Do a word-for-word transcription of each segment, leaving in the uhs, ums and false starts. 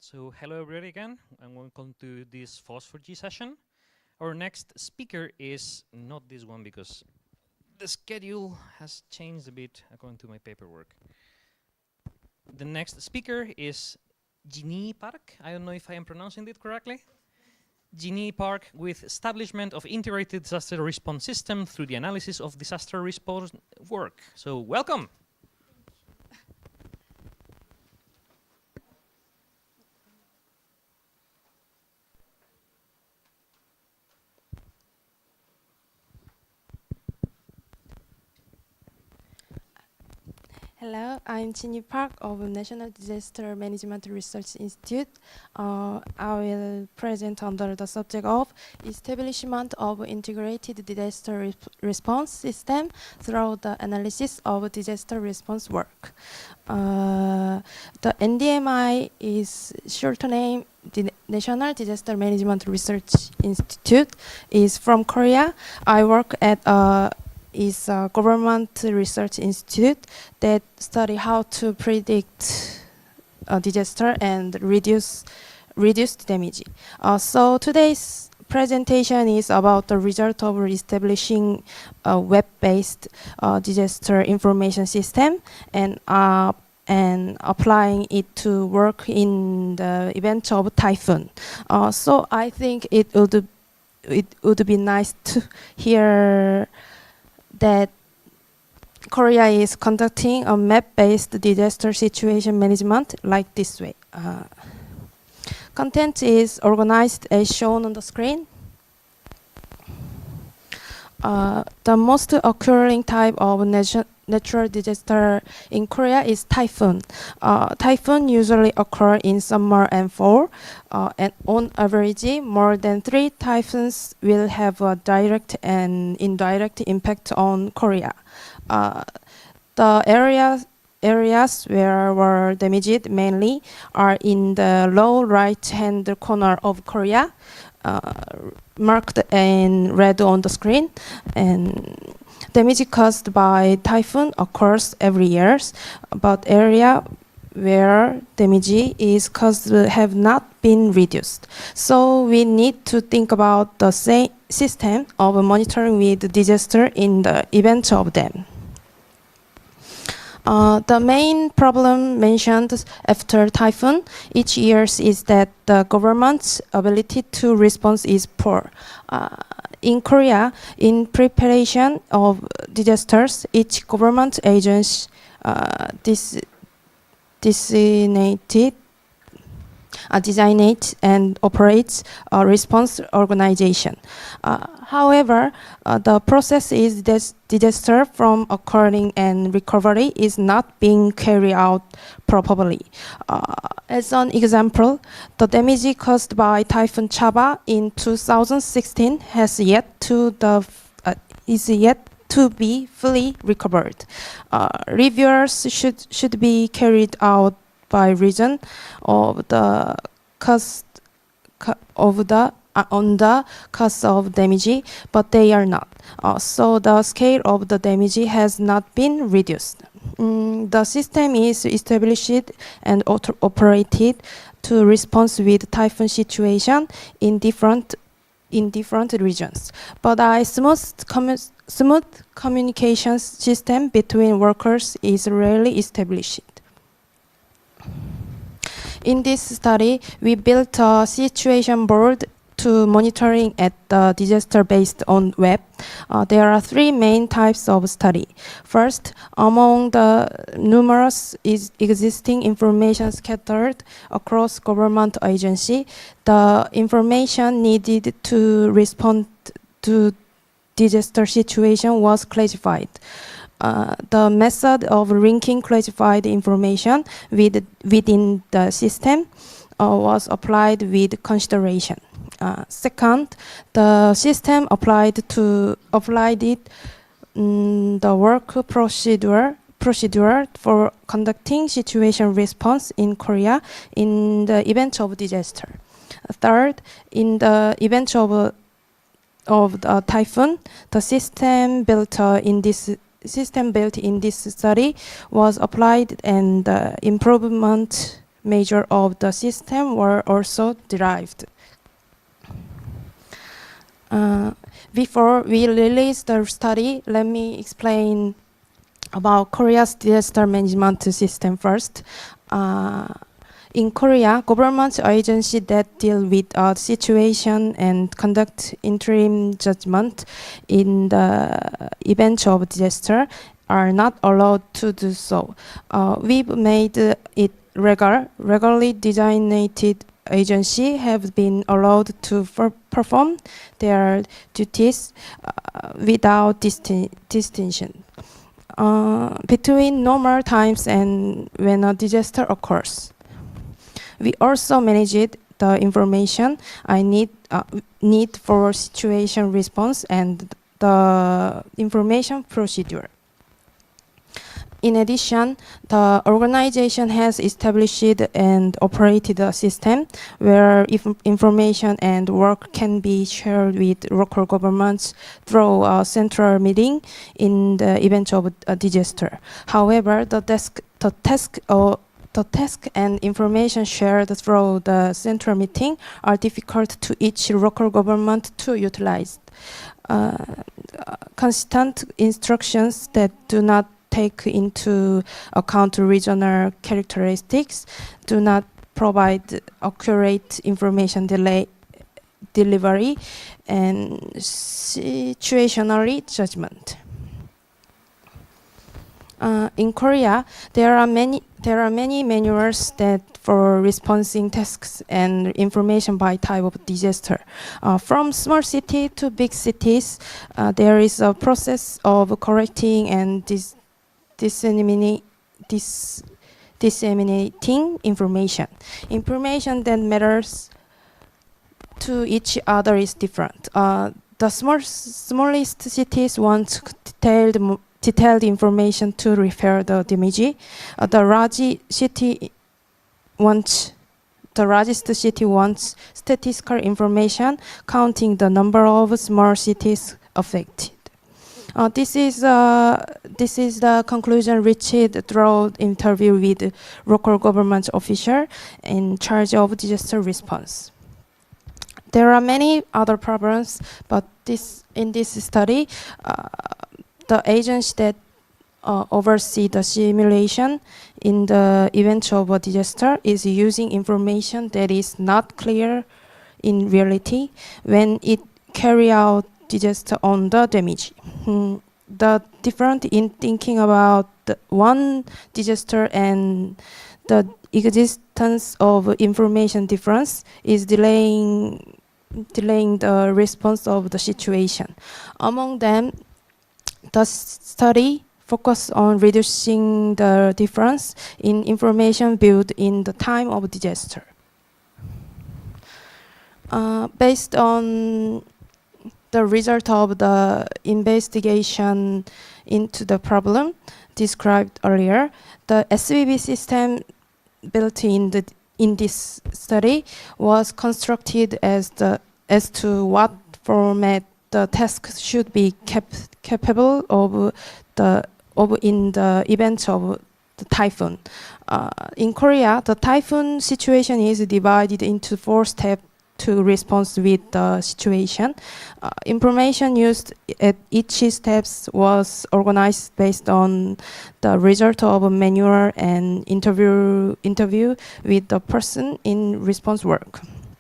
So hello everybody again, and welcome to this Phosphor G session. Our next speaker is not this one because the schedule has changed a bit according to my paperwork. The next speaker is Jinhee Park. I don't know if I am pronouncing it correctly. Jinhee Park with establishment of integrated disaster response system through the analysis of disaster response work. So welcome. Hello, I'm Jinhee Park of National Disaster Management Research Institute. Uh, I will present under the subject of establishment of integrated disaster re response system through the analysis of disaster response work. Uh, the N D M I is short name the National Disaster Management Research Institute is from Korea. I work at a is a government research institute that study how to predict a disaster and reduce reduce damage. Uh, so today's presentation is about the result of establishing a web-based uh, disaster information system and uh, and applying it to work in the event of typhoon. Uh, so I think it would it would be nice to hear that Korea is conducting a map-based disaster situation management like this way. Uh, content is organized as shown on the screen. Uh, the most occurring type of natu natural disaster in Korea is typhoon. Uh, typhoon usually occur in summer and fall, uh, and on average, more than three typhoons will have a direct and indirect impact on Korea. Uh, the areas areas where were damaged mainly are in the low right-hand corner of Korea, uh, marked in red on the screen, and damage caused by typhoon occurs every year, but area where damage is caused have not been reduced. So we need to think about the same system of monitoring with disaster in the event of them. Uh, the main problem mentioned after typhoon each year is that the government's ability to respond is poor. Uh, in Korea, in preparation of disasters, each government agency uh, dis designated Uh, designate and operates a response organization. Uh, however, uh, the process is that disaster from occurring and recovery is not being carried out properly. Uh, as an example, the damage caused by Typhoon Chaba in two thousand sixteen has yet to the uh, is yet to be fully recovered. Uh, reviewers should should be carried out by reason of the cost of the uh, on the cost of damage, but they are not. Uh, so the scale of the damage has not been reduced. Mm, the system is established and operated to respond with typhoon situation in different in different regions, but a smooth commu smooth communication system between workers is rarely established. In this study, we built a situation board to monitoring at the disaster based on web. Uh, there are three main types of study. First, among the numerous is existing information scattered across government agency, the information needed to respond to disaster situation was classified. Uh, the method of linking classified information with, within the system uh, was applied with consideration. Uh, second, the system applied to applied it um, the work procedure procedure for conducting situation response in Korea in the event of disaster. Third, in the event of uh, of the typhoon, the system built uh, in this system built in this study was applied and uh, improvement measure of the system were also derived. Uh, before we release the study, let me explain about Korea's disaster management system first. Uh, in Korea, government agencies that deal with a situation and conduct interim judgment in the event of disaster are not allowed to do so. Uh, we've made uh, it regular, regularly designated agencies have been allowed to perform their duties uh, without disti distinction uh, between normal times and when a disaster occurs. We also managed the information I need uh, need for situation response and the information procedure. In addition, the organization has established and operated a system where if information and work can be shared with local governments through a central meeting in the event of a disaster. However, the task, the task, uh, the task and information shared through the central meeting are difficult to each local government to utilize. Uh, constant instructions that do not take into account regional characteristics, do not provide accurate information delay, delivery, and situationally judgment. Uh, in Korea, there are many there are many manuals that for responding tasks and information by type of disaster. Uh, from small city to big cities, uh, there is a process of correcting and dis disseminate, dis disseminating information. Information that matters to each other is different. Uh, the small, smallest cities want detailed, detailed information to repair the damage. Uh, the large city wants the largest city wants statistical information counting the number of small cities affected. Uh, this is uh, this is the conclusion reached through interview with local government official in charge of disaster response. There are many other problems, but this in this study, uh, the agency that uh, oversee the simulation in the event of a disaster is using information that is not clear in reality when it carry out disaster on the damage. Hmm. The difference in thinking about the one disaster and the existence of information difference is delaying delaying the response of the situation. Among them, the study focused on reducing the difference in information built in the time of disaster. Uh, based on the result of the investigation into the problem described earlier, the S V B system built in the in this study was constructed as the as to what format the task should be cap capable of the of in the event of the typhoon. Uh, in Korea, the typhoon situation is divided into four steps to respond with the situation. Uh, information used at each steps was organized based on the result of a manual and interview interview with the person in response work.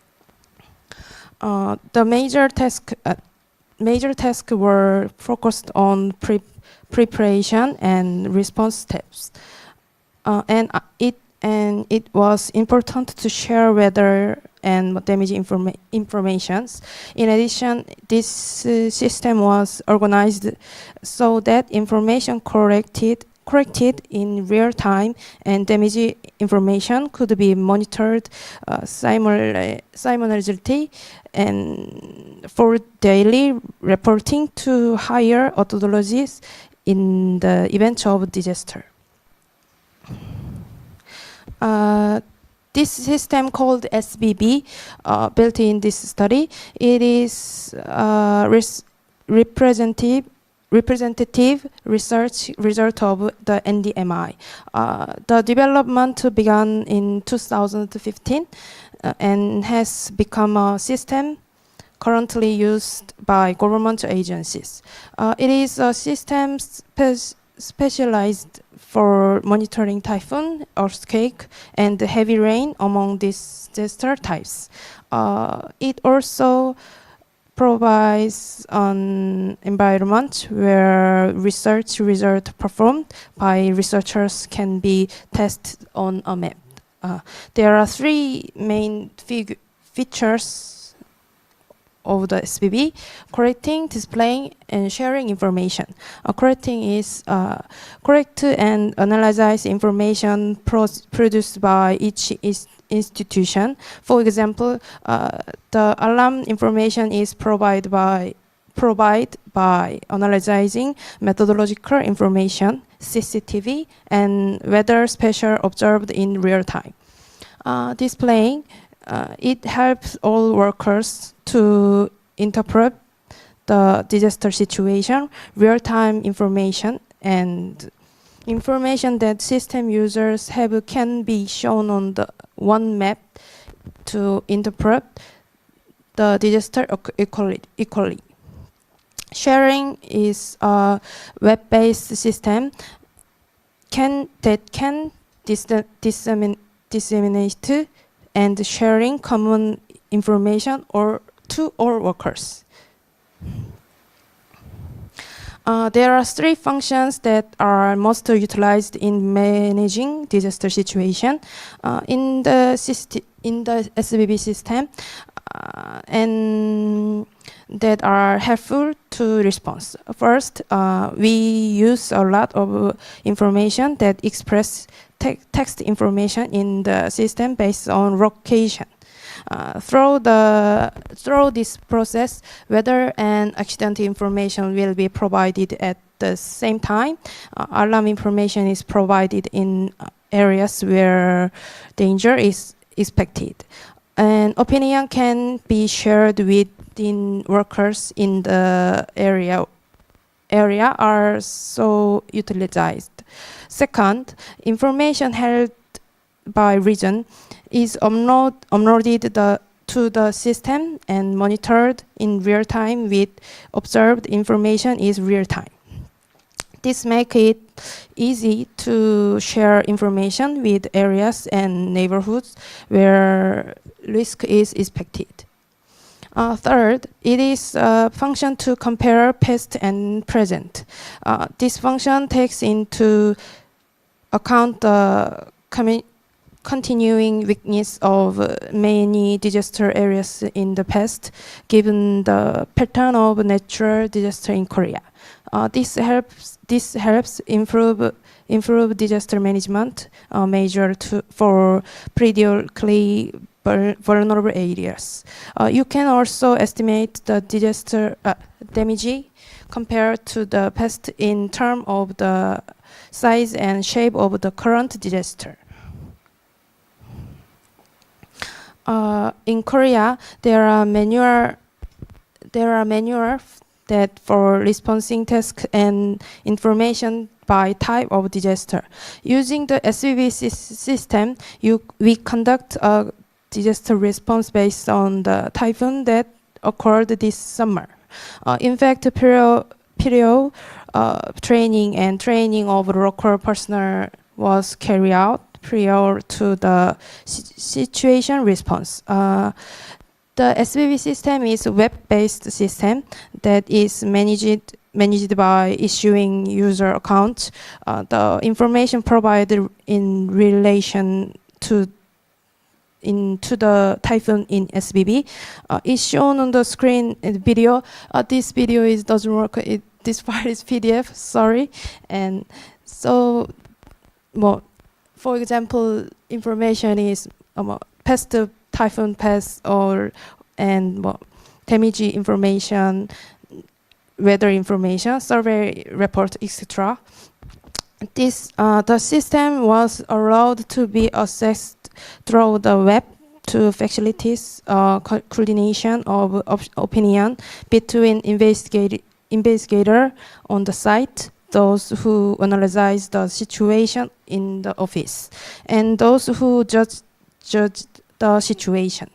Uh, the major task uh, major tasks were focused on pre preparation and response steps, uh, and uh, it and it was important to share weather and damage informa informations. In addition, this uh, system was organized so that information corrected corrected in real time and damage information could be monitored uh, simul simultaneously and for daily reporting to higher authorities in the event of disaster. Uh, This system called S V B, uh, built in this study, it is uh, res representative, representative research result of the N D M I. Uh, the development began in two thousand fifteen uh, and has become a system currently used by government agencies. Uh, it is a system spe specialized for monitoring typhoon, earthquake, and heavy rain among disaster types. Uh, it also provides an environment where research results performed by researchers can be tested on a map. Uh, there are three main features of the S B B: collecting, displaying, and sharing information. Uh, collecting is uh, correct and analyze information produced by each is institution. For example, uh, the alarm information is provided by provide by analyzing methodological information, C C T V, and weather special observed in real time. Uh, displaying, uh, it helps all workers to interpret the disaster situation, real-time information, and information that system users have can be shown on the one map to interpret the disaster equally. equally. Sharing is a web-based system can that can dis dissemin disseminate and sharing common information or to all workers. Uh, there are three functions that are most utilized in managing disaster situation uh, in the in the S B B system, uh, and that are helpful to response. First, uh, we use a lot of uh, information that express te text information in the system based on location. Uh, through the through this process, weather and accident information will be provided at the same time. Uh, alarm information is provided in uh, areas where danger is expected, and opinion can be shared within workers in the area area are so utilized. Second, information held by region is upload, uploaded the, to the system and monitored in real time with observed information is real time. This makes it easy to share information with areas and neighborhoods where risk is expected. Uh, third, it is a function to compare past and present. Uh, this function takes into account the community continuing weakness of uh, many disaster areas in the past, given the pattern of natural disaster in Korea. Uh, this helps. This helps improve improve disaster management uh, measure to for periodically vulnerable areas. Uh, you can also estimate the disaster uh, damage compared to the past in terms of the size and shape of the current disaster. Uh, in Korea, there are manual there are manuals that for responding tasks and information by type of disaster. Using the S B B system, you we conduct a disaster response based on the typhoon that occurred this summer. Uh, in fact, period period uh, training and training of local personnel was carried out prior to the si situation response. Uh, the S B B system is a web-based system that is managed managed by issuing user accounts. Uh, the information provided in relation to into the typhoon in S B B uh, is shown on the screen in the video. Uh, this video is doesn't work. It, this file is P D F. Sorry, and so well. For example, information is um, past typhoon path or and well, damage information, weather information, survey report, et cetera. This uh, the system was allowed to be accessed through the web to facilitate uh, co coordination of op opinion between investigate investigator on the site, those who analyze the situation in the office, and those who judge, judge the situation.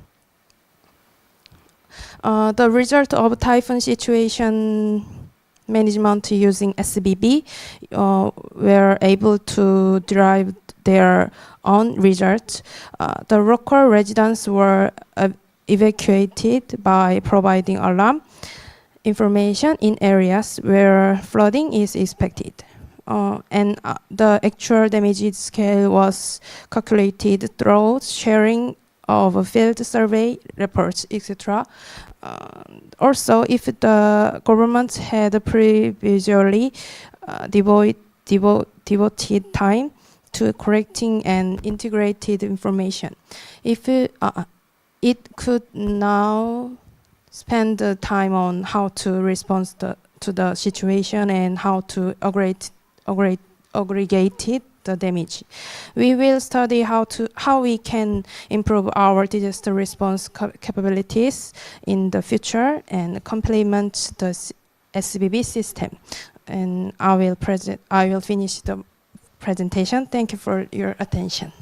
Uh, the result of typhoon situation management using S B B uh, were able to derive their own results. Uh, the local residents were uh, evacuated by providing alarm information in areas where flooding is expected. Uh, and uh, the actual damage scale was calculated through sharing of field survey reports, et cetera. Uh, also, if the government had previously uh, devoid, devo devoted time to collecting and integrated information, if it, uh, it could now spend the time on how to respond the, to the situation and how to aggregate, aggregate, aggregate the damage. We will study how to how we can improve our disaster response capabilities in the future and complement the S B B system. And I will present. I will finish the presentation. Thank you for your attention.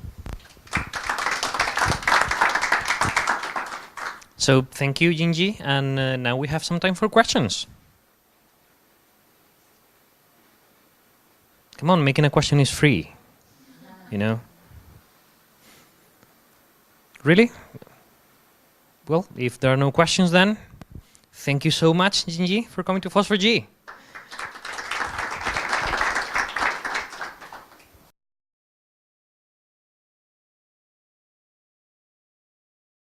So thank you, Jinji, and uh, now we have some time for questions. Come on, making a question is free, you know? Really? Well, if there are no questions then, thank you so much, Jinji, for coming to Phosphor G.